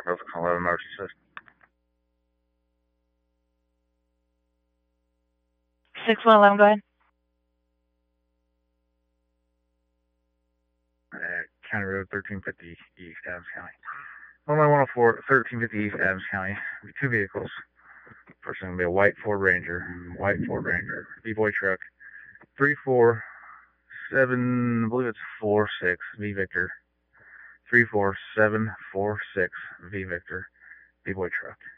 North 11 emergency. 6111, go ahead. County Road 1350 East Adams County. 19104, 1350 East Adams County. Two vehicles. First one will be a white Ford Ranger, B-Boy truck. 347, I believe it's 46 V Victor. 34746 V Victor, B-Boy truck.